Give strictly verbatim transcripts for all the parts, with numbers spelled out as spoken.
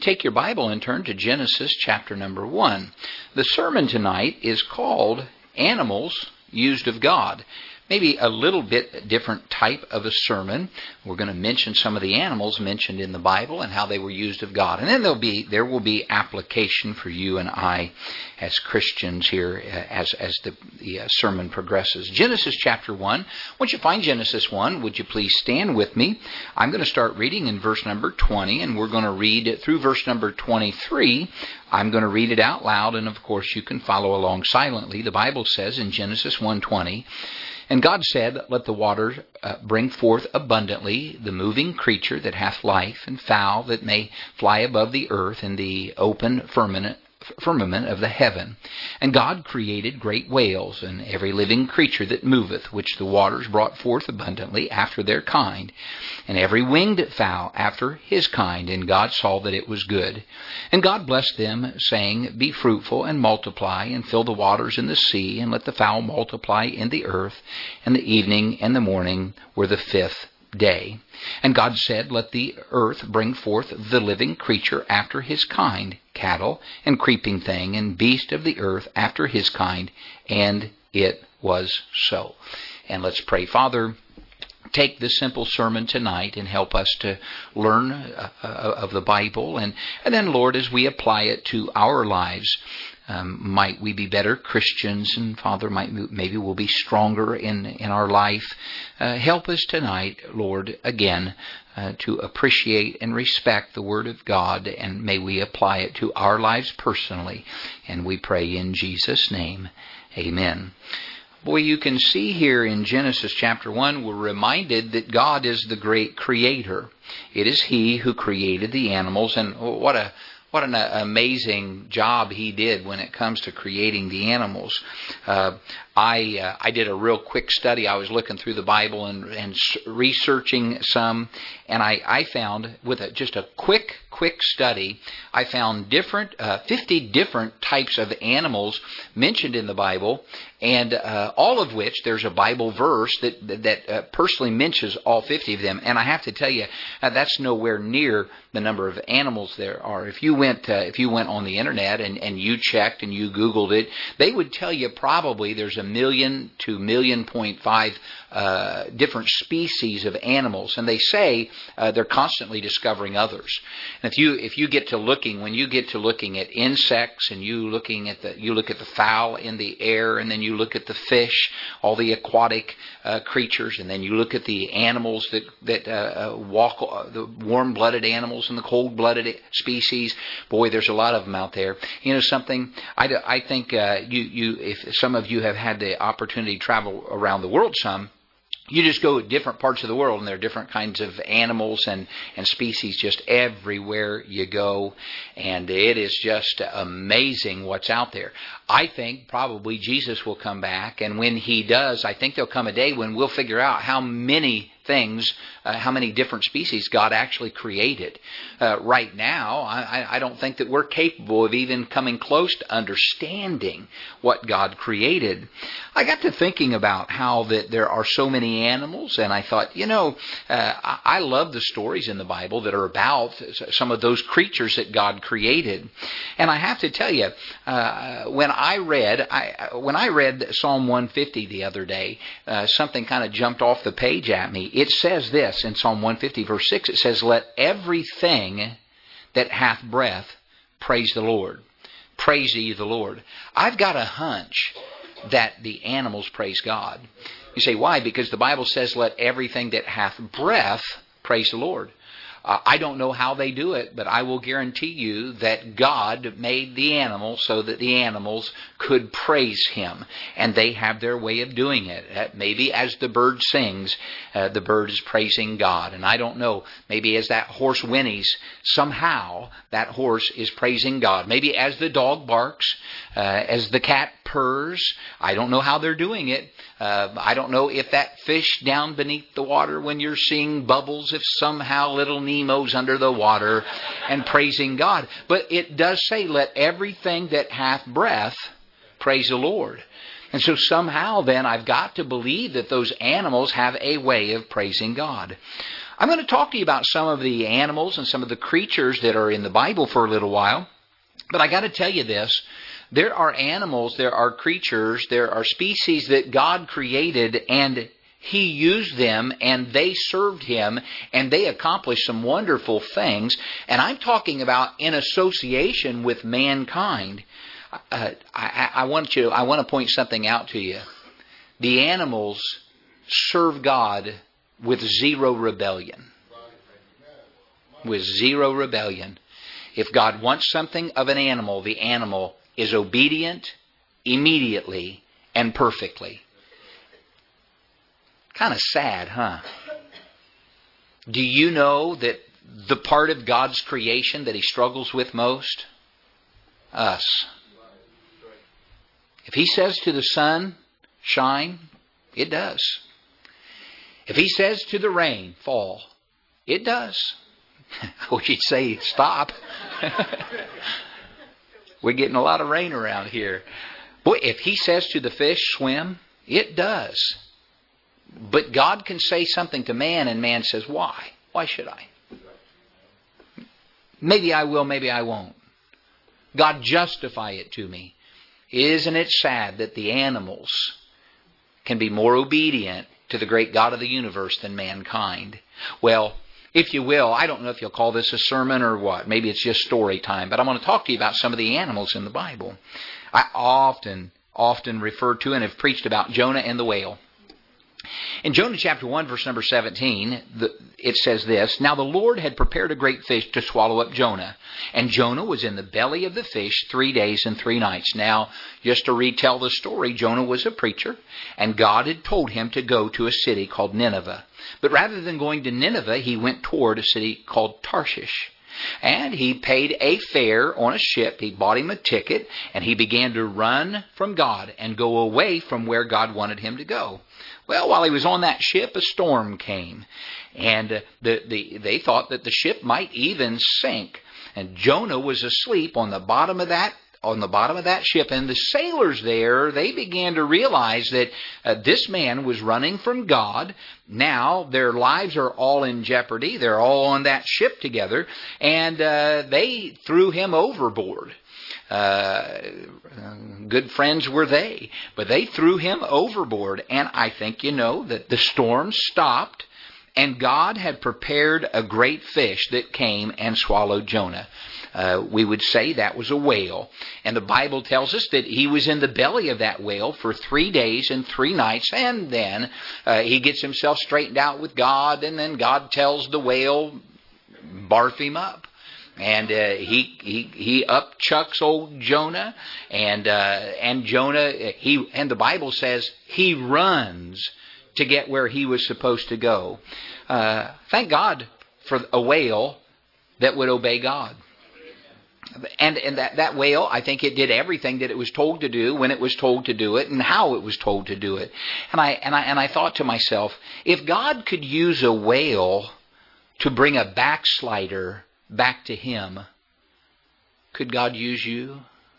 take your Bible and turn to Genesis chapter number one. The sermon tonight is called Animals Used of God. Maybe a little bit different type of a sermon. We're going to mention some of the animals mentioned in the Bible and how they were used of God. And then there'll be there will be application for you and I as Christians here as, as the, the uh, sermon progresses. Genesis chapter one. Once you find Genesis one, would you please stand with me? I'm going to start reading in verse number twenty, and we're going to read through verse number twenty-three. I'm going to read it out loud, and of course you can follow along silently. The Bible says in Genesis one twenty, "And God said, Let the waters uh, bring forth abundantly the moving creature that hath life, and fowl that may fly above the earth in the open firmament, firmament of the heaven. And God created great whales, and every living creature that moveth, which the waters brought forth abundantly after their kind, and every winged fowl after his kind. And God saw that it was good. And God blessed them, saying, Be fruitful, and multiply, and fill the waters in the sea, and let the fowl multiply in the earth. And the evening and the morning were the fifth day. And God said, Let the earth bring forth the living creature after his kind, cattle, and creeping thing, and beast of the earth after his kind. And it was so." And let's pray. Father, take this simple sermon tonight and help us to learn uh, of the Bible. And, and then, Lord, as we apply it to our lives, um, might we be better Christians. And, Father, might maybe we'll be stronger in, in our life. Uh, help us tonight, Lord, again, uh, to appreciate and respect the Word of God. And may we apply it to our lives personally. And we pray in Jesus' name. Amen. Boy, you can see here in Genesis chapter one, we're reminded that God is the great creator. It is He who created the animals, and what a what an amazing job He did when it comes to creating the animals. Uh, I uh, I did a real quick study. I was looking through the Bible and, and researching some, and I, I found, with a, just a quick, quick study, I found different, uh, fifty different types of animals mentioned in the Bible, and uh, all of which there's a Bible verse that that uh, personally mentions all fifty of them. And I have to tell you, uh, that's nowhere near the number of animals there are. If you went uh, if you went on the internet and, and you checked and you Googled it, they would tell you probably there's a million to million point five uh, different species of animals, and they say uh, they're constantly discovering others. And if you if you get to looking when you get to looking at insects, and you looking at the you look at the fowl in the air, and then you look at the fish, all the aquatic uh, creatures, and then you look at the animals that that uh, walk, uh, the warm-blooded animals and the cold-blooded species. Boy, there's a lot of them out there. You know something? I, I think uh, you you if some of you have had the opportunity to travel around the world some. You just go to different parts of the world, and there are different kinds of animals and, and species just everywhere you go. And it is just amazing what's out there. I think probably Jesus will come back, and when He does, I think there'll come a day when we'll figure out how many things, uh, how many different species God actually created. Uh, right now, I, I don't think that we're capable of even coming close to understanding what God created. I got to thinking about how that there are so many animals, and I thought, you know, uh, I, I love the stories in the Bible that are about some of those creatures that God created. And I have to tell you, uh, when I read, I, when I read Psalm one fifty the other day, uh, something kind of jumped off the page at me. It says this in Psalm one fifty, verse six. It says, "Let everything that hath breath praise the Lord. Praise ye the Lord." I've got a hunch that the animals praise God. You say, why? Because the Bible says, "Let everything that hath breath praise the Lord." Uh, I don't know how they do it, but I will guarantee you that God made the animals so that the animals could praise Him. And they have their way of doing it. Uh, maybe as the bird sings, uh, the bird is praising God. And I don't know, maybe as that horse whinnies, somehow that horse is praising God. Maybe as the dog barks, uh, as the cat purrs. I don't know how they're doing it. Uh, I don't know if that fish down beneath the water, when you're seeing bubbles, if somehow little Nemo's under the water and praising God. But it does say, "Let everything that hath breath praise the Lord." And so somehow then I've got to believe that those animals have a way of praising God. I'm going to talk to you about some of the animals and some of the creatures that are in the Bible for a little while. But I got to tell you this. There are animals, there are creatures, there are species that God created, and He used them, and they served Him, and they accomplished some wonderful things. And I'm talking about in association with mankind. Uh, I, I want you. I want to point something out to you. The animals serve God with zero rebellion. With zero rebellion. If God wants something of an animal, the animal is obedient immediately and perfectly. Kind of sad, huh? Do you know that the part of God's creation that He struggles with most? Us. If He says to the sun, shine, it does. If He says to the rain, fall, it does. I wish He'd say, stop. We're getting a lot of rain around here. Boy, if He says to the fish, swim, it does. But God can say something to man, and man says, why? Why should I? Maybe I will, maybe I won't. God, justify it to me. Isn't it sad that the animals can be more obedient to the great God of the universe than mankind? Well, if you will, I don't know if you'll call this a sermon or what. Maybe it's just story time. But I'm going to talk to you about some of the animals in the Bible. I often, often refer to and have preached about Jonah and the whale. In Jonah chapter one, verse number seventeen, the, it says this, Now the Lord had prepared a great fish to swallow up Jonah. And Jonah was in the belly of the fish three days and three nights. Now, just to retell the story, Jonah was a preacher, and God had told him to go to a city called Nineveh. But rather than going to Nineveh, he went toward a city called Tarshish. And he paid a fare on a ship. He bought him a ticket, and he began to run from God and go away from where God wanted him to go. Well, while he was on that ship, a storm came. And uh, the, the, they thought that the ship might even sink. And Jonah was asleep on the bottom of that on the bottom of that ship. And the sailors there, they began to realize that uh, this man was running from God. Now their lives are all in jeopardy. They're all on that ship together. And uh, they threw him overboard. Uh, good friends were they. But they threw him overboard. And I think you know that the storm stopped. And God had prepared a great fish that came and swallowed Jonah. Uh, we would say that was a whale. And the Bible tells us that he was in the belly of that whale for three days and three nights. And then uh, he gets himself straightened out with God. And then God tells the whale, barf him up. And uh, he he he upchucks old Jonah. And uh, and Jonah, he and the Bible says he runs to get where he was supposed to go. Uh, thank God for a whale that would obey God. And, and that, that whale, I think it did everything that it was told to do when it was told to do it and how it was told to do it. And I and I and I thought to myself, if God could use a whale to bring a backslider back to Him, could God use you?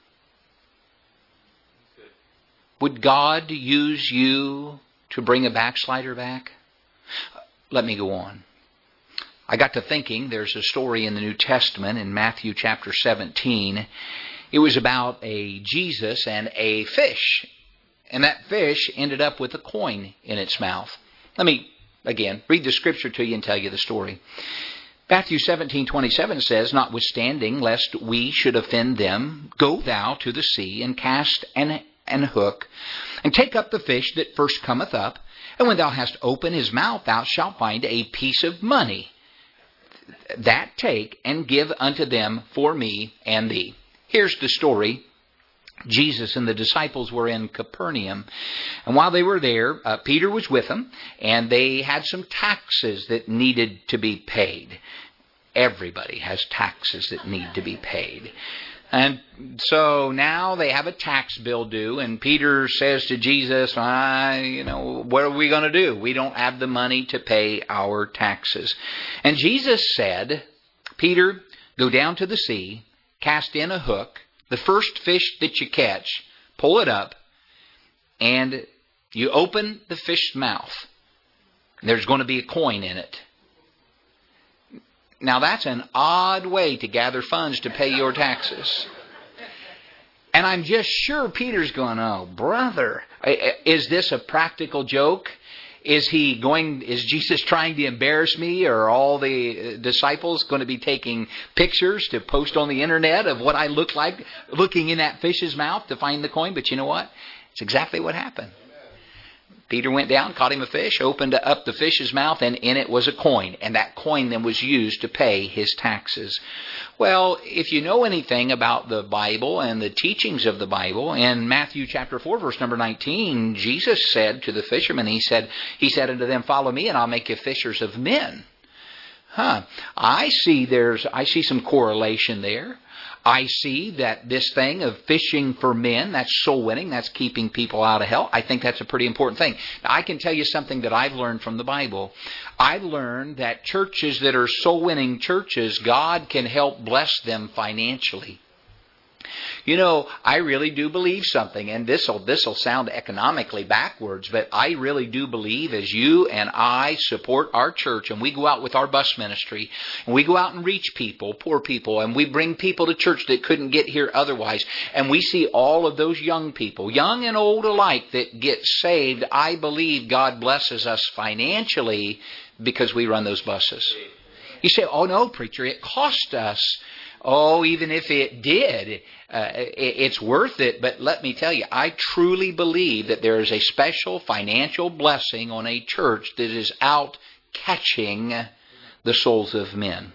Would God use you to bring a backslider back? Let me go on. I got to thinking, there's a story in the New Testament in Matthew chapter seventeen. It was about a Jesus and a fish. And that fish ended up with a coin in its mouth. Let me, again, read the scripture to you and tell you the story. Matthew seventeen twenty-seven says, Notwithstanding, lest we should offend them, go thou to the sea, and cast an, an hook, and take up the fish that first cometh up, and when thou hast opened his mouth, thou shalt find a piece of money. That take and give unto them for me and thee. Here's the story. Jesus and the disciples were in Capernaum. And while they were there, uh, Peter was with them, and they had some taxes that needed to be paid. Everybody has taxes that need to be paid. And so now they have a tax bill due, and Peter says to Jesus, I, you know, what are we going to do? We don't have the money to pay our taxes. And Jesus said, Peter, go down to the sea, cast in a hook, the first fish that you catch, pull it up, and you open the fish's mouth. There's going to be a coin in it. Now that's an odd way to gather funds to pay your taxes. And I'm just sure Peter's going, oh, brother, is this a practical joke? Is he going, is Jesus trying to embarrass me? Or are all the disciples going to be taking pictures to post on the internet of what I look like looking in that fish's mouth to find the coin? But you know what? It's exactly what happened. Peter went down, caught him a fish, opened up the fish's mouth, and in it was a coin. And that coin then was used to pay his taxes. Well, if you know anything about the Bible and the teachings of the Bible, in Matthew chapter four, verse number nineteen, Jesus said to the fishermen, he said, he said unto them, follow me and I'll make you fishers of men. Huh. I see there's, I see some correlation there. I see that this thing of fishing for men, that's soul winning, that's keeping people out of hell. I think that's a pretty important thing. Now, I can tell you something that I've learned from the Bible. I've learned that churches that are soul winning churches, God can help bless them financially. You know, I really do believe something, and this will this will sound economically backwards, but I really do believe as you and I support our church, and we go out with our bus ministry, and we go out and reach people, poor people, and we bring people to church that couldn't get here otherwise, and we see all of those young people, young and old alike, that get saved. I believe God blesses us financially because we run those buses. You say, oh no, preacher, it cost us. Oh, even if it did, uh, it's worth it. But let me tell you, I truly believe that there is a special financial blessing on a church that is out catching the souls of men.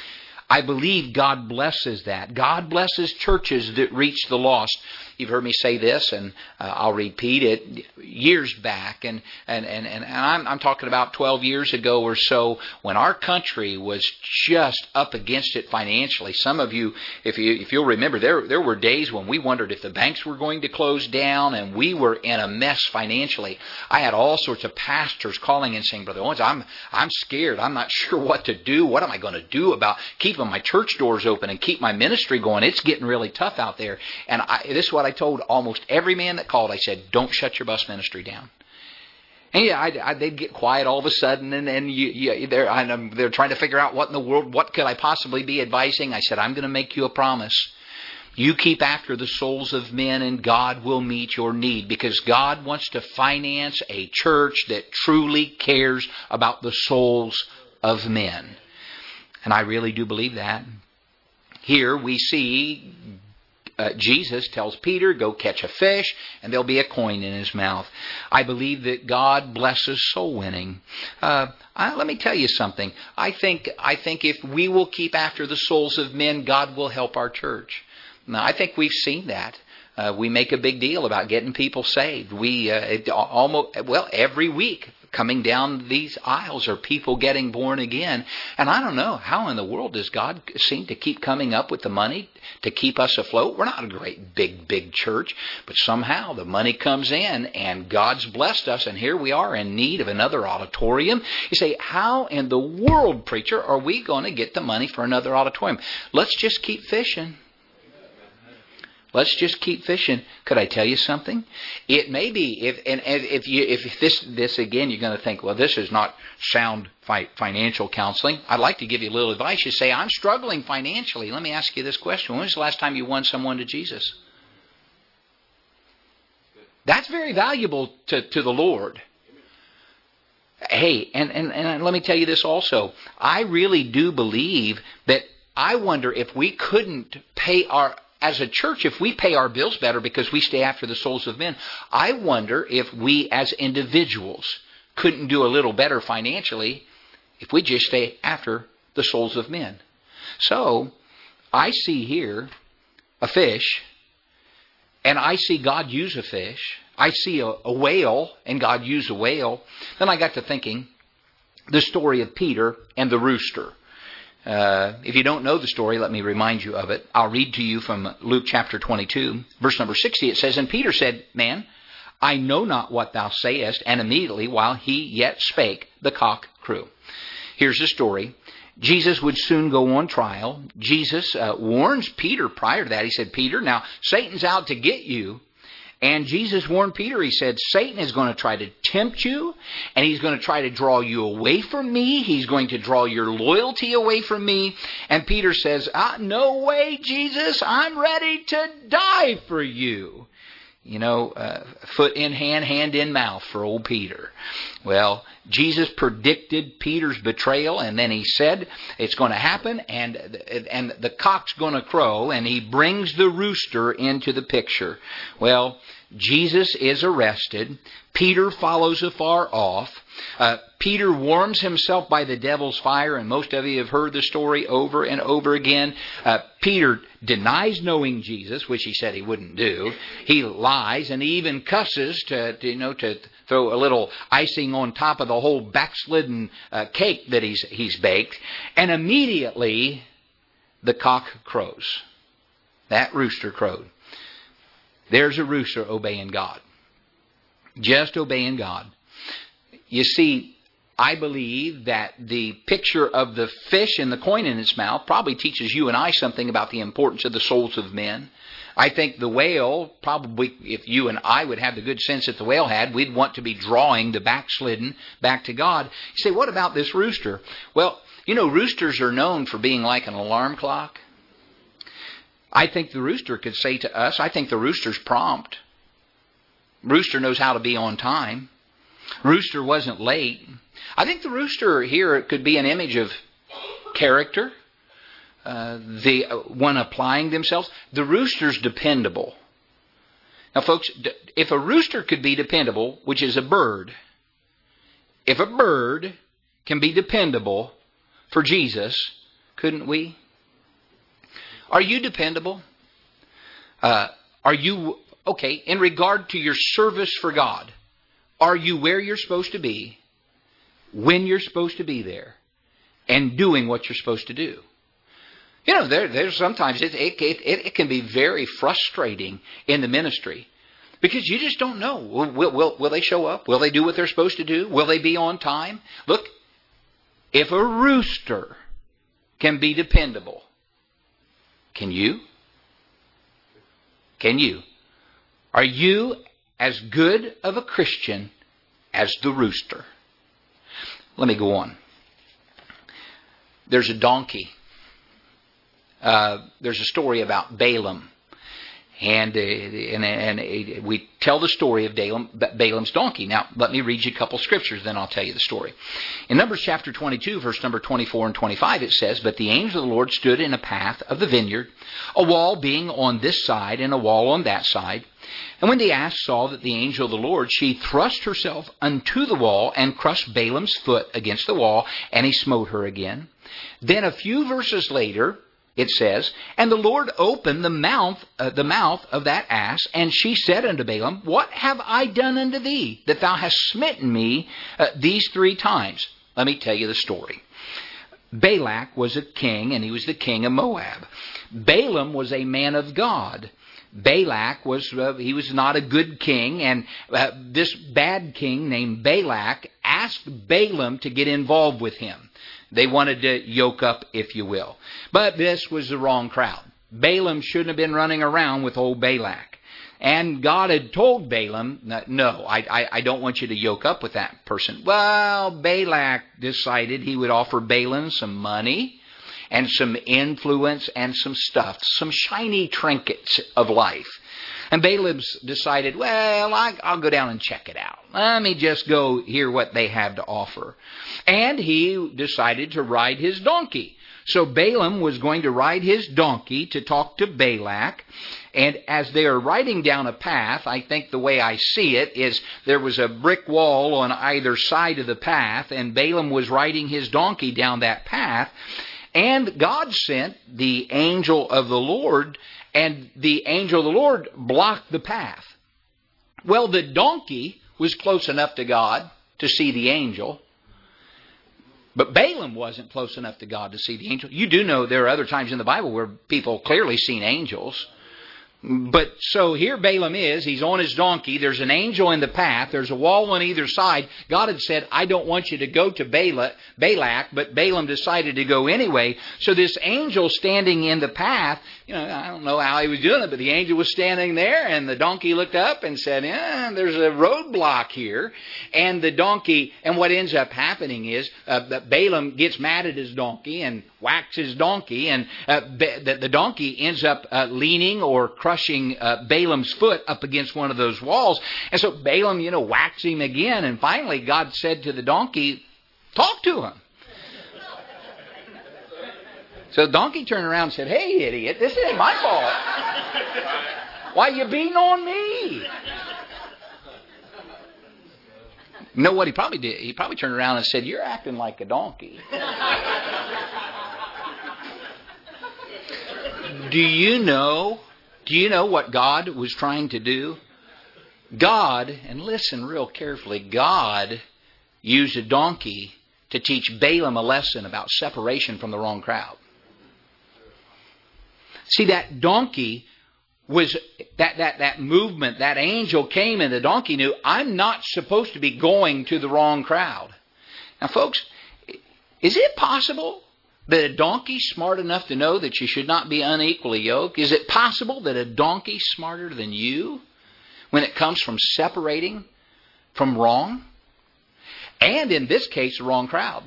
I believe God blesses that. God blesses churches that reach the lost. You've heard me say this, and uh, I'll repeat it, years back, and and and, and I'm, I'm talking about twelve years ago or so, when our country was just up against it financially. Some of you, if you if you'll remember, there there were days when we wondered if the banks were going to close down, and we were in a mess financially. I had all sorts of pastors calling and saying, Brother Owens, I'm I'm scared. I'm not sure what to do. What am I going to do about keeping my church doors open and keep my ministry going? It's getting really tough out there. And I, this is what I told almost every man that called. I said, don't shut your bus ministry down. And yeah, I, I, they'd get quiet all of a sudden, and, and you, you, they're, I'm, they're trying to figure out what in the world, what could I possibly be advising? I said, I'm going to make you a promise. You keep after the souls of men, and God will meet your need, because God wants to finance a church that truly cares about the souls of men. And I really do believe that. Here we see Uh, Jesus tells Peter, go catch a fish, and there'll be a coin in his mouth. I believe that God blesses soul winning. Uh, I, let me tell you something. I think I think if we will keep after the souls of men, God will help our church. Now, I think we've seen that. Uh, we make a big deal about getting people saved. We uh, it, almost well every week. Coming down these aisles are people getting born again. And I don't know, how in the world does God seem to keep coming up with the money to keep us afloat? We're not a great, big, big church, but somehow the money comes in and God's blessed us, and here we are in need of another auditorium. You say, how in the world, preacher, are we going to get the money for another auditorium? Let's just keep fishing. Let's just keep fishing. Could I tell you something? It may be, if and if you if this this again, you're going to think, well, this is not sound fi- financial counseling. I'd like to give you a little advice. You say, I'm struggling financially. Let me ask you this question: when was the last time you won someone to Jesus? That's very valuable to, to the Lord. Hey, and, and, and let me tell you this also. I really do believe that I wonder if we couldn't pay our As a church, if we pay our bills better because we stay after the souls of men, I wonder if we as individuals couldn't do a little better financially if we just stay after the souls of men. So, I see here a fish, and I see God use a fish. I see a, a whale, and God use a whale. Then I got to thinking, the story of Peter and the rooster. Uh, if you don't know the story, let me remind you of it. I'll read to you from Luke chapter twenty-two, verse number sixty. It says, And Peter said, Man, I know not what thou sayest. And immediately, while he yet spake, the cock crew. Here's the story. Jesus would soon go on trial. Jesus uh, warns Peter prior to that. He said, Peter, now Satan's out to get you. And Jesus warned Peter, he said, Satan is going to try to tempt you, and he's going to try to draw you away from me. He's going to draw your loyalty away from me. And Peter says, ah, no way, Jesus, I'm ready to die for you. You know, uh, foot in hand, hand in mouth for old Peter. Well, Jesus predicted Peter's betrayal, and then he said it's going to happen, and and the cock's going to crow, and he brings the rooster into the picture. Well, Jesus is arrested. Peter follows afar off. Uh, Peter warms himself by the devil's fire, and most of you have heard the story over and over again. Uh, Peter denies knowing Jesus, which he said he wouldn't do. He lies, and he even cusses to, to you know to throw a little icing on top of the whole backslidden uh, cake that he's he's baked. And immediately the cock crows. That rooster crowed. There's a rooster obeying God. Just obeying God. You see, I believe that the picture of the fish and the coin in its mouth probably teaches you and I something about the importance of the souls of men. I think the whale, probably if you and I would have the good sense that the whale had, we'd want to be drawing the backslidden back to God. You say, what about this rooster? Well, you know, roosters are known for being like an alarm clock. I think the rooster could say to us, I think the rooster's prompt. Rooster knows how to be on time. Rooster wasn't late. I think the rooster here could be an image of character. Uh, the one applying themselves. The rooster's dependable. Now, folks, if a rooster could be dependable, which is a bird, if a bird can be dependable for Jesus, couldn't we? Are you dependable? Uh, are you, okay, in regard to your service for God, are you where you're supposed to be, when you're supposed to be there, and doing what you're supposed to do? You know, there, there's sometimes it, it, it, it can be very frustrating in the ministry because you just don't know. Will, will, will, will they show up? Will they do what they're supposed to do? Will they be on time? Look, if a rooster can be dependable, can you? Can you? Are you as good of a Christian as the rooster? Let me go on. There's a donkey. Uh, there's a story about Balaam. And, uh, and, and uh, we tell the story of Balaam, Balaam's donkey. Now, let me read you a couple scriptures, then I'll tell you the story. In Numbers chapter twenty-two, verse number twenty-four and twenty-five, it says, But the angel of the Lord stood in a path of the vineyard, a wall being on this side and a wall on that side. And when the ass saw that the angel of the Lord, she thrust herself unto the wall and crushed Balaam's foot against the wall, and he smote her again. Then a few verses later, it says, And the Lord opened the mouth, uh, the mouth of that ass, and she said unto Balaam, What have I done unto thee, that thou hast smitten me uh, these three times? Let me tell you the story. Balak was a king, and he was the king of Moab. Balaam was a man of God. Balak was, uh, he was not a good king, and uh, this bad king named Balak asked Balaam to get involved with him. They wanted to yoke up, if you will. But this was the wrong crowd. Balaam shouldn't have been running around with old Balak. And God had told Balaam, no, I, I, I don't want you to yoke up with that person. Well, Balak decided he would offer Balaam some money and some influence and some stuff, some shiny trinkets of life. And Balaam decided, well, I, I'll go down and check it out. Let me just go hear what they have to offer. And he decided to ride his donkey. So Balaam was going to ride his donkey to talk to Balak. And as they are riding down a path, I think the way I see it is there was a brick wall on either side of the path, and Balaam was riding his donkey down that path. And God sent the angel of the Lord, and the angel of the Lord blocked the path. Well, the donkey was close enough to God to see the angel, but Balaam wasn't close enough to God to see the angel. You do know there are other times in the Bible where people clearly seen angels. But so here Balaam is, he's on his donkey, there's an angel in the path, there's a wall on either side. God had said, I don't want you to go to Balak, Balak, but Balaam decided to go anyway. So this angel standing in the path, you know, I don't know how he was doing it, but the angel was standing there, and the donkey looked up and said, yeah, there's a roadblock here. And the donkey, and what ends up happening is uh, that Balaam gets mad at his donkey and whacks his donkey, and uh, the, the donkey ends up uh, leaning or crushing uh, Balaam's foot up against one of those walls. And so Balaam, you know, whacks him again, and finally God said to the donkey, talk to him. So the donkey turned around and said, hey, idiot, this ain't my fault. Why you beating on me? You know what he probably did? He probably turned around and said, you're acting like a donkey. Do you know, do you know what God was trying to do? God, and listen real carefully, God used a donkey to teach Balaam a lesson about separation from the wrong crowd. See, that donkey was, that, that, that movement, that angel came and the donkey knew, I'm not supposed to be going to the wrong crowd. Now, folks, is it possible that a donkey's smart enough to know that you should not be unequally yoked? Is it possible that a donkey's smarter than you when it comes from separating from wrong? And in this case, the wrong crowd.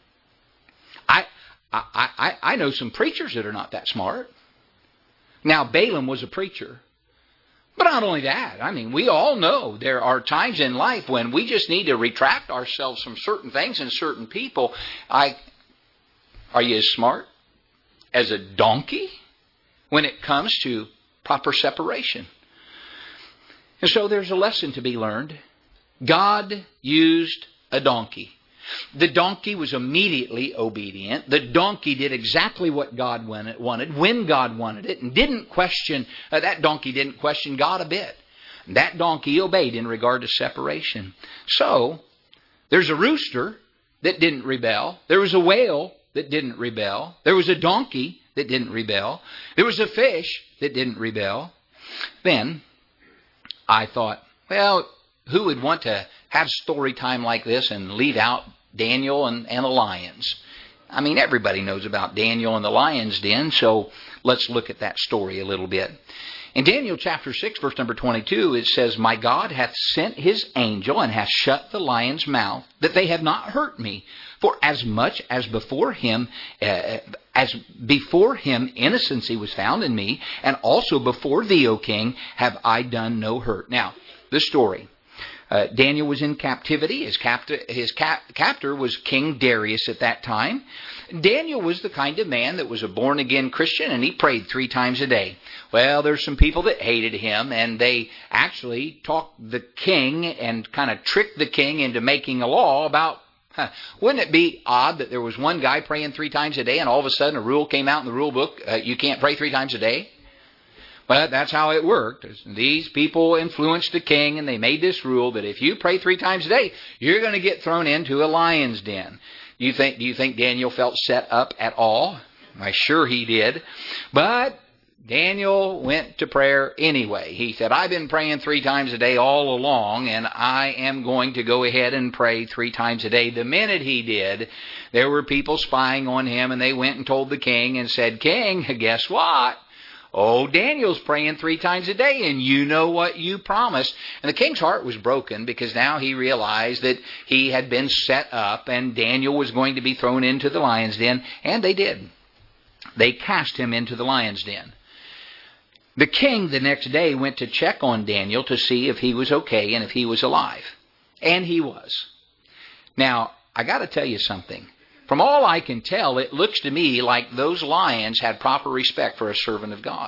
I, I, I, I know some preachers that are not that smart. Now, Balaam was a preacher. But not only that, I mean, we all know there are times in life when we just need to retract ourselves from certain things and certain people. I, are you as smart as a donkey when it comes to proper separation? And so there's a lesson to be learned. God used a donkey. The donkey was immediately obedient. The donkey did exactly what God wanted, when God wanted it, and didn't question, uh, that donkey didn't question God a bit. That donkey obeyed in regard to separation. So, there's a rooster that didn't rebel. There was a whale that didn't rebel. There was a donkey that didn't rebel. There was a fish that didn't rebel. Then, I thought, well, who would want to have story time like this and leave out Daniel and, and the lions? I mean, everybody knows about Daniel and the lion's den, so let's look at that story a little bit. In Daniel chapter six, verse number twenty-two, it says, My God hath sent his angel and hath shut the lion's mouth, that they have not hurt me. For as much as before him, uh, as before him innocency was found in me, and also before thee, O king, have I done no hurt. Now, the story. Uh, Daniel was in captivity. His, captor, his cap, captor was King Darius at that time. Daniel was the kind of man that was a born-again Christian, and he prayed three times a day. Well, there's some people that hated him, and they actually talked the king and kind of tricked the king into making a law about, huh, wouldn't it be odd that there was one guy praying three times a day, and all of a sudden a rule came out in the rule book, uh, you can't pray three times a day? But that's how it worked. These people influenced the king, and they made this rule that if you pray three times a day, you're going to get thrown into a lion's den. You think? Do you think Daniel felt set up at all? I'm sure he did. But Daniel went to prayer anyway. He said, I've been praying three times a day all along, and I am going to go ahead and pray three times a day. The minute he did, there were people spying on him, and they went and told the king and said, King, guess what? Oh, Daniel's praying three times a day, and you know what you promised. And the king's heart was broken because now he realized that he had been set up and Daniel was going to be thrown into the lion's den, and they did. They cast him into the lion's den. The king the next day went to check on Daniel to see if he was okay and if he was alive. And he was. Now, I got to tell you something. From all I can tell, it looks to me like those lions had proper respect for a servant of God.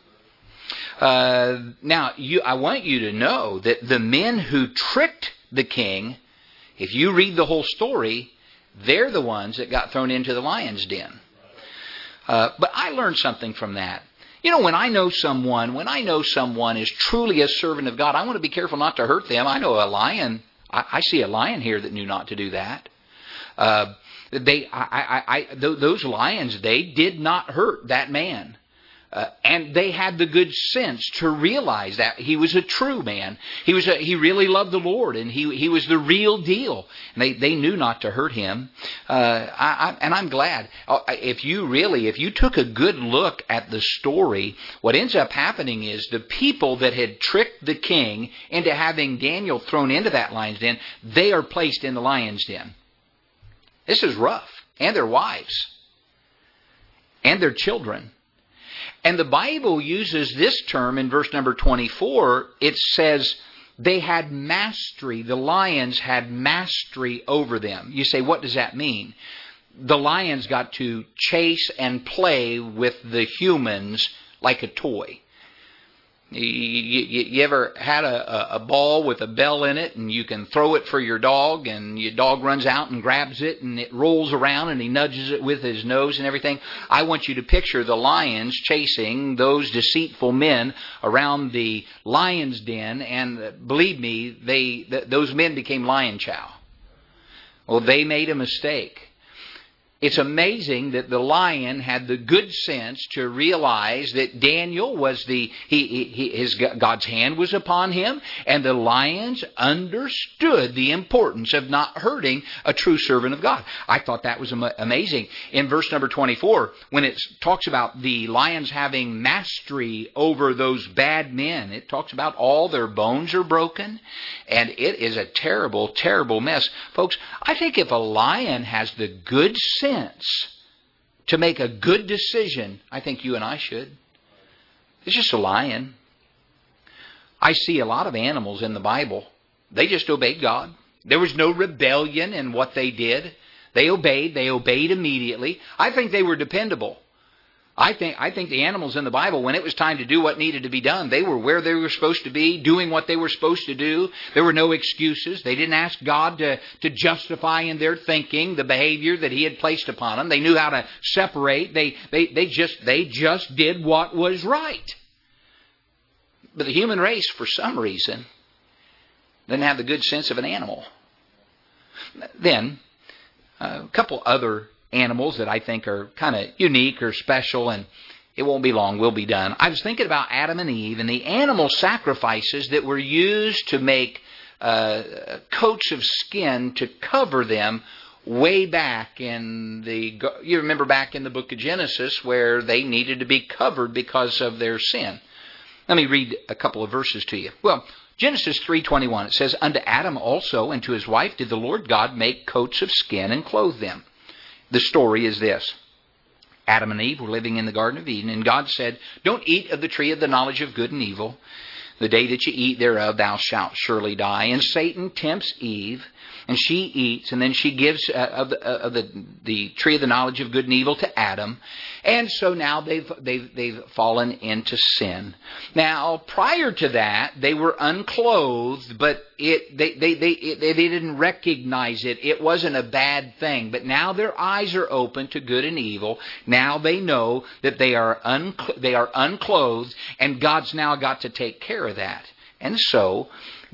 Uh, now, you, I want you to know that the men who tricked the king, if you read the whole story, they're the ones that got thrown into the lion's den. Uh, but I learned something from that. You know, when I know someone, when I know someone is truly a servant of God, I want to be careful not to hurt them. I know a lion. I, I see a lion here that knew not to do that. Uh, They, I, I, I, those lions, they did not hurt that man. Uh, and they had the good sense to realize that he was a true man. He was a, he really loved the Lord, and he he was the real deal. And they, they knew not to hurt him. Uh, I, I, and I'm glad. If you really, if you took a good look at the story, what ends up happening is the people that had tricked the king into having Daniel thrown into that lion's den, they are placed in the lion's den. This is rough. And their wives. And their children. And the Bible uses this term in verse number twenty-four. It says they had mastery. The lions had mastery over them. You say, what does that mean? The lions got to chase and play with the humans like a toy. You, you, you ever had a, a ball with a bell in it, and you can throw it for your dog, and your dog runs out and grabs it, and it rolls around, and he nudges it with his nose and everything? I want you to picture the lions chasing those deceitful men around the lion's den, and believe me, they th- those men became lion chow. Well, they made a mistake. It's amazing that the lion had the good sense to realize that Daniel was the, he, he, his, God's hand was upon him, and the lions understood the importance of not hurting a true servant of God. I thought that was amazing. In verse number twenty-four, when it talks about the lions having mastery over those bad men, it talks about all their bones are broken, and it is a terrible, terrible mess. Folks, I think if a lion has the good sense to make a good decision, I think you and I should. It's just a lion. I see a lot of animals in the Bible. They just obeyed God. There was no rebellion in what they did. They obeyed. They obeyed immediately. I think they were dependable. I think I think the animals in the Bible, when it was time to do what needed to be done, they were where they were supposed to be, doing what they were supposed to do. There were no excuses. They didn't ask God to, to justify in their thinking the behavior that He had placed upon them. They knew how to separate. They they they just they just did what was right. But the human race, for some reason, didn't have the good sense of an animal. Then, a couple other animals that I think are kind of unique or special, and it won't be long, we'll be done. I was thinking about Adam and Eve and the animal sacrifices that were used to make uh, coats of skin to cover them way back in the, you remember back in the book of Genesis where they needed to be covered because of their sin. Let me read a couple of verses to you. Well, Genesis three twenty-one, it says, "Unto Adam also and to his wife did the Lord God make coats of skin and clothe them." The story is this. Adam and Eve were living in the Garden of Eden, and God said, "Don't eat of the tree of the knowledge of good and evil. The day that you eat thereof, thou shalt surely die." And Satan tempts Eve, and she eats, and then she gives uh, of, the, uh, of the, the tree of the knowledge of good and evil to Adam. And so now they've, they've, they've fallen into sin. Now, prior to that, they were unclothed, but it, they, they, they, it, they didn't recognize it. It wasn't a bad thing. But now their eyes are open to good and evil. Now they know that they are, uncl- they are unclothed, and God's now got to take care of that. And so,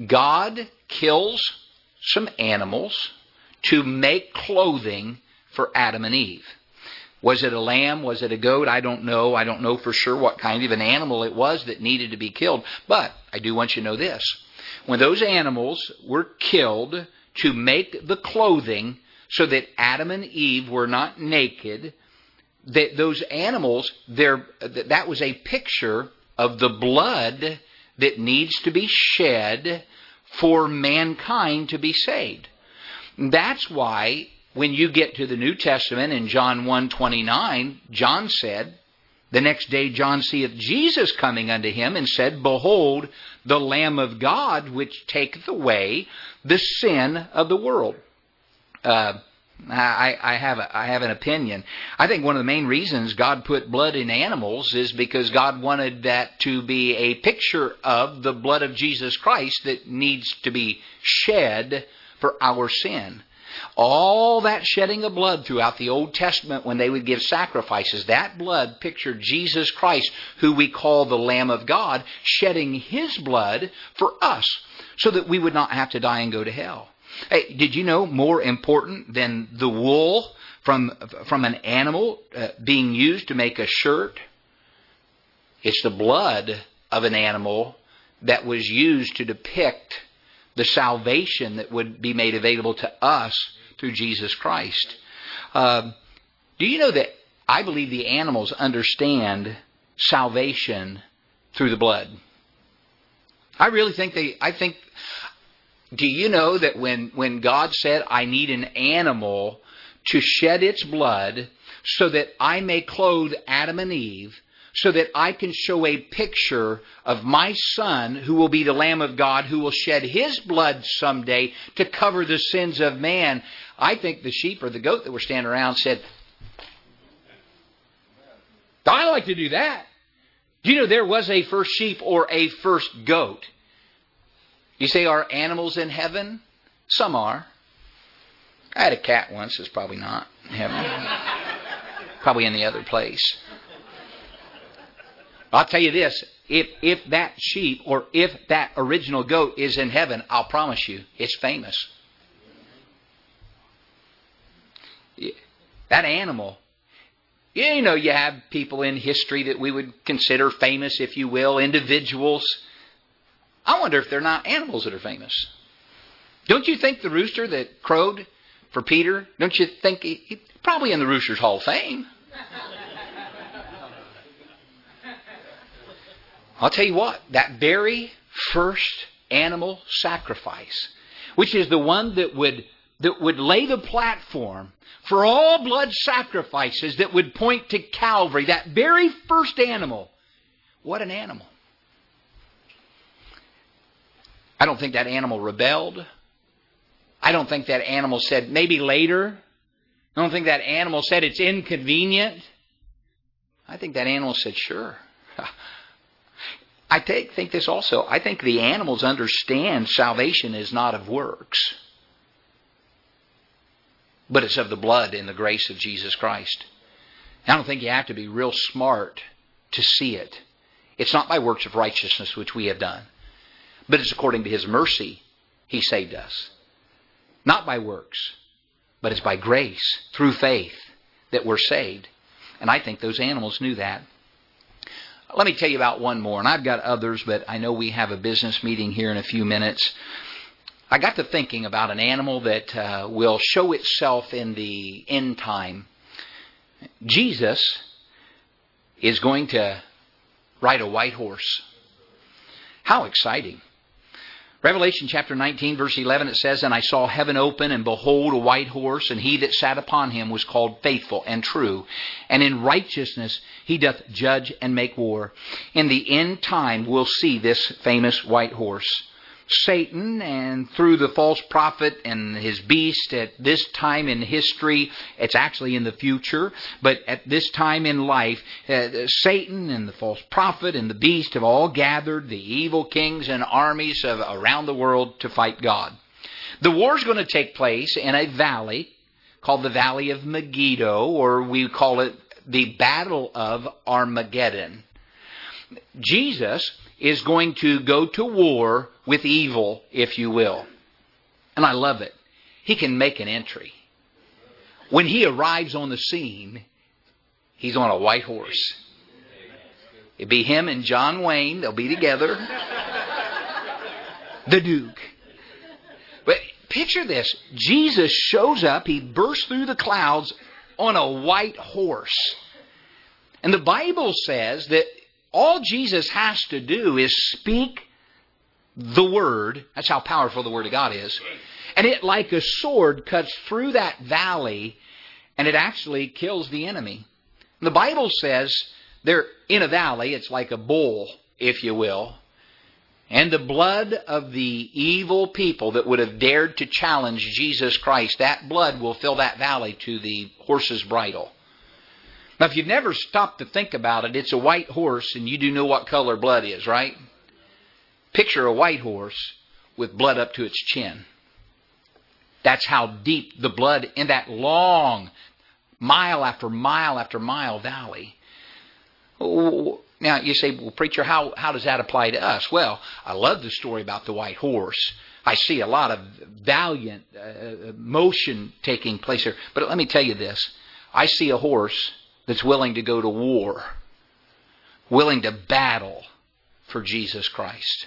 God kills some animals to make clothing for Adam and Eve. Was it a lamb? Was it a goat? I don't know. I don't know for sure what kind of an animal it was that needed to be killed. But I do want you to know this. When those animals were killed to make the clothing so that Adam and Eve were not naked, that those animals, that was a picture of the blood that needs to be shed for mankind to be saved. That's why when you get to the New Testament in John one twenty-nine, John said, the next day John seeth Jesus coming unto him and said, "Behold, the Lamb of God, which taketh away the sin of the world." Uh, I, I, have a, I have an opinion. I think one of the main reasons God put blood in animals is because God wanted that to be a picture of the blood of Jesus Christ that needs to be shed for our sin. All that shedding of blood throughout the Old Testament when they would give sacrifices, that blood pictured Jesus Christ, who we call the Lamb of God, shedding His blood for us so that we would not have to die and go to hell. Hey, did you know more important than the wool from, from an animal uh, being used to make a shirt It's the blood of an animal that was used to depict the salvation that would be made available to us through Jesus Christ. Uh, do you know that I believe the animals understand salvation through the blood? I really think they, I think, do you know that when, when God said, I need an animal to shed its blood so that I may clothe Adam and Eve, so that I can show a picture of my Son who will be the Lamb of God, who will shed His blood someday to cover the sins of man. I think the sheep or the goat that were standing around said, I like to do that. Do you know there was a first sheep or a first goat? You say, are animals in heaven? Some are. I had a cat once. It's probably not in heaven. Probably in the other place. I'll tell you this, if if that sheep or if that original goat is in heaven, I'll promise you, it's famous. That animal, you know, you have people in history that we would consider famous, if you will, individuals. I wonder if they're not animals that are famous. Don't you think the rooster that crowed for Peter, don't you think he, he probably in the Roosters Hall of Fame? I'll tell you what, that very first animal sacrifice, which is the one that would that would lay the platform for all blood sacrifices that would point to Calvary, that very first animal. What an animal. I don't think that animal rebelled. I don't think that animal said, maybe later. I don't think that animal said it's inconvenient. I think that animal said, sure. I take, think this also. I think the animals understand salvation is not of works, but it's of the blood and the grace of Jesus Christ. I don't think you have to be real smart to see it. It's not by works of righteousness which we have done, but it's according to His mercy He saved us. Not by works, but it's by grace, through faith, that we're saved. And I think those animals knew that. Let me tell you about one more, and I've got others, but I know we have a business meeting here in a few minutes. I got to thinking about an animal that uh, will show itself in the end time. Jesus is going to ride a white horse. How exciting. Revelation chapter nineteen, verse eleven, it says, And I saw heaven open, and behold, a white horse, and he that sat upon him was called Faithful and True. And in righteousness he doth judge and make war. In the end time we'll see this famous white horse. Satan, and through the false prophet and his beast, at this time in history, it's actually in the future, but at this time in life, uh, Satan and the false prophet and the beast have all gathered, the evil kings and armies of around the world, to fight God. The war is going to take place in a valley called the Valley of Megiddo, or we call it the Battle of Armageddon. Jesus is going to go to war with evil, if you will. And I love it. He can make an entry. When he arrives on the scene, he's on a white horse. It'd be him and John Wayne. They'll be together. The Duke. But picture this. Jesus shows up. He bursts through the clouds on a white horse. And the Bible says that all Jesus has to do is speak the Word. That's how powerful the Word of God is. And it, like a sword, cuts through that valley, and it actually kills the enemy. And the Bible says they're in a valley. It's like a bowl, if you will. And the blood of the evil people that would have dared to challenge Jesus Christ, that blood will fill that valley to the horse's bridle. Now, if you've never stopped to think about it, it's a white horse, and you do know what color blood is, right? Picture a white horse with blood up to its chin. That's how deep the blood in that long, mile after mile after mile valley. Now, you say, well, preacher, how, how does that apply to us? Well, I love the story about the white horse. I see a lot of valiant uh, motion taking place here. But let me tell you this. I see a horse that's willing to go to war. willing to battle for Jesus Christ.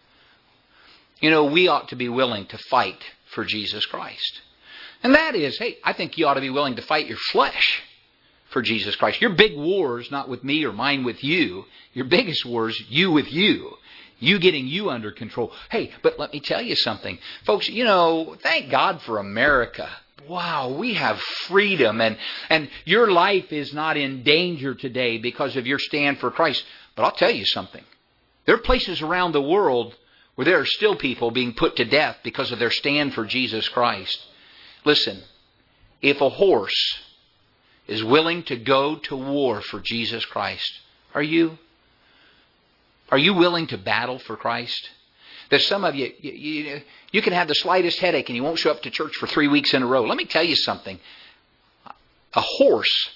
You know, we ought to be willing to fight for Jesus Christ. And that is, hey, I think you ought to be willing to fight your flesh for Jesus Christ. Your big war is not with me or mine with you. Your biggest war is you with you. You getting you under control. Hey, but let me tell you something. Folks, you know, thank God for America. Wow, we have freedom, and, and your life is not in danger today because of your stand for Christ. But I'll tell you something. There are places around the world where there are still people being put to death because of their stand for Jesus Christ. Listen, if a horse is willing to go to war for Jesus Christ, are you? Are you willing to battle for Christ? There's some of you, you, you, you can have the slightest headache and you won't show up to church for three weeks in a row. Let me tell you something. A horse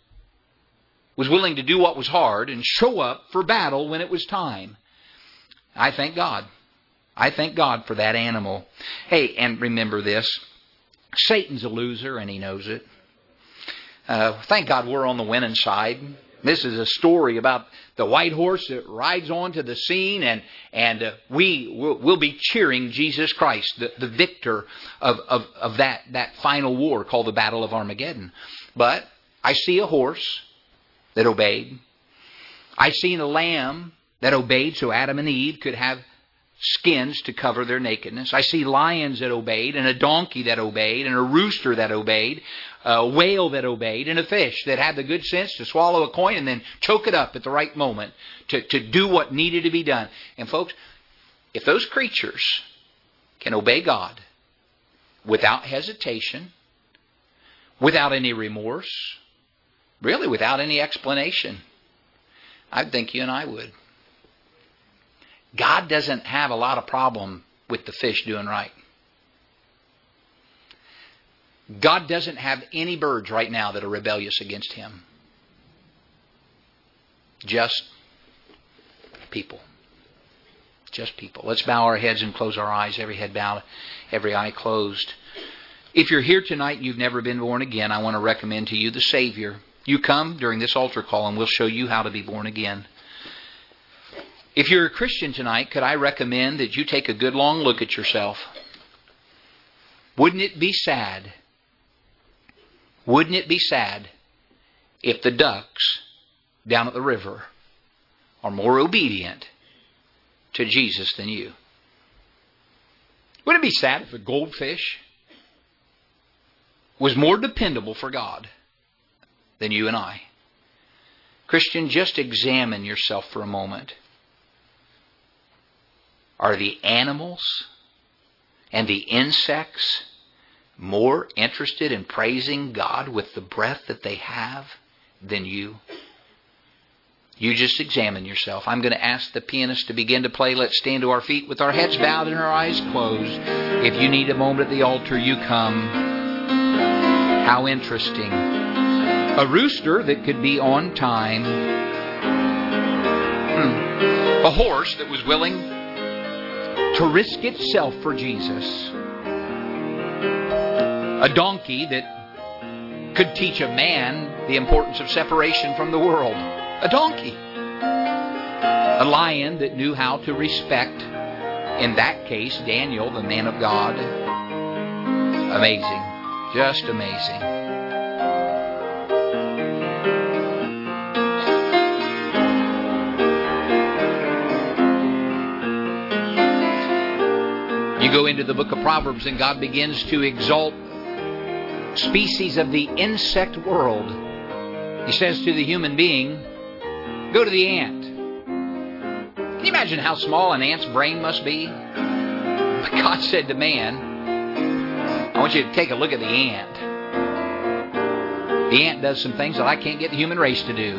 was willing to do what was hard and show up for battle when it was time. I thank God. I thank God for that animal. Hey, and remember this. Satan's a loser and he knows it. Uh, thank God we're on the winning side. This is a story about the white horse that rides onto the scene, and and uh, we will we'll be cheering Jesus Christ, the, the victor of, of, of that, that final war called the Battle of Armageddon. But I see a horse that obeyed. I seen a lamb that obeyed so Adam and Eve could have skins to cover their nakedness. I see lions that obeyed, and a donkey that obeyed, and a rooster that obeyed, a whale that obeyed, and a fish that had the good sense to swallow a coin and then choke it up at the right moment to, to do what needed to be done. And folks, if those creatures can obey God without hesitation, without any remorse, really without any explanation, I think you and I would. God doesn't have a lot of problem with the fish doing right. God doesn't have any birds right now that are rebellious against Him. Just people. Just people. Let's bow our heads and close our eyes. Every head bowed, every eye closed. If you're here tonight and you've never been born again, I want to recommend to you the Savior. You come during this altar call and we'll show you how to be born again. If you're a Christian tonight, could I recommend that you take a good long look at yourself? Wouldn't it be sad? Wouldn't it be sad if the ducks down at the river are more obedient to Jesus than you? Wouldn't it be sad if the goldfish was more dependable for God than you and I? Christian, just examine yourself for a moment. Are the animals and the insects more interested in praising God with the breath that they have than you? You just examine yourself. I'm going to ask the pianist to begin to play. Let's stand to our feet with our heads bowed and our eyes closed. If you need a moment at the altar, you come. How interesting. A rooster that could be on time. Hmm. A horse that was willing to risk itself for Jesus. A donkey that could teach a man the importance of separation from the world. A donkey. A lion that knew how to respect, in that case, Daniel, the man of God. Amazing. Just amazing. You go into the book of Proverbs and God begins to exalt species of the insect world. He says to the human being, go to the ant. Can you imagine how small an ant's brain must be? But God said to man, I want you to take a look at the ant. The ant does some things that I can't get the human race to do.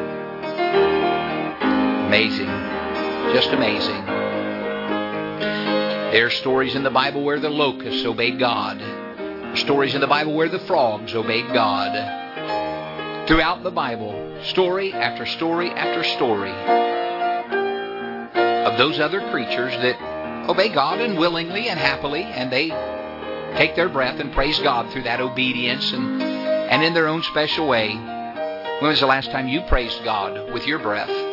Amazing. Just amazing. There are stories in the Bible where the locusts obeyed God. There are stories in the Bible where the frogs obeyed God. Throughout the Bible, story after story after story of those other creatures that obey God and willingly and happily, and they take their breath and praise God through that obedience and, and in their own special way. When was the last time you praised God with your breath?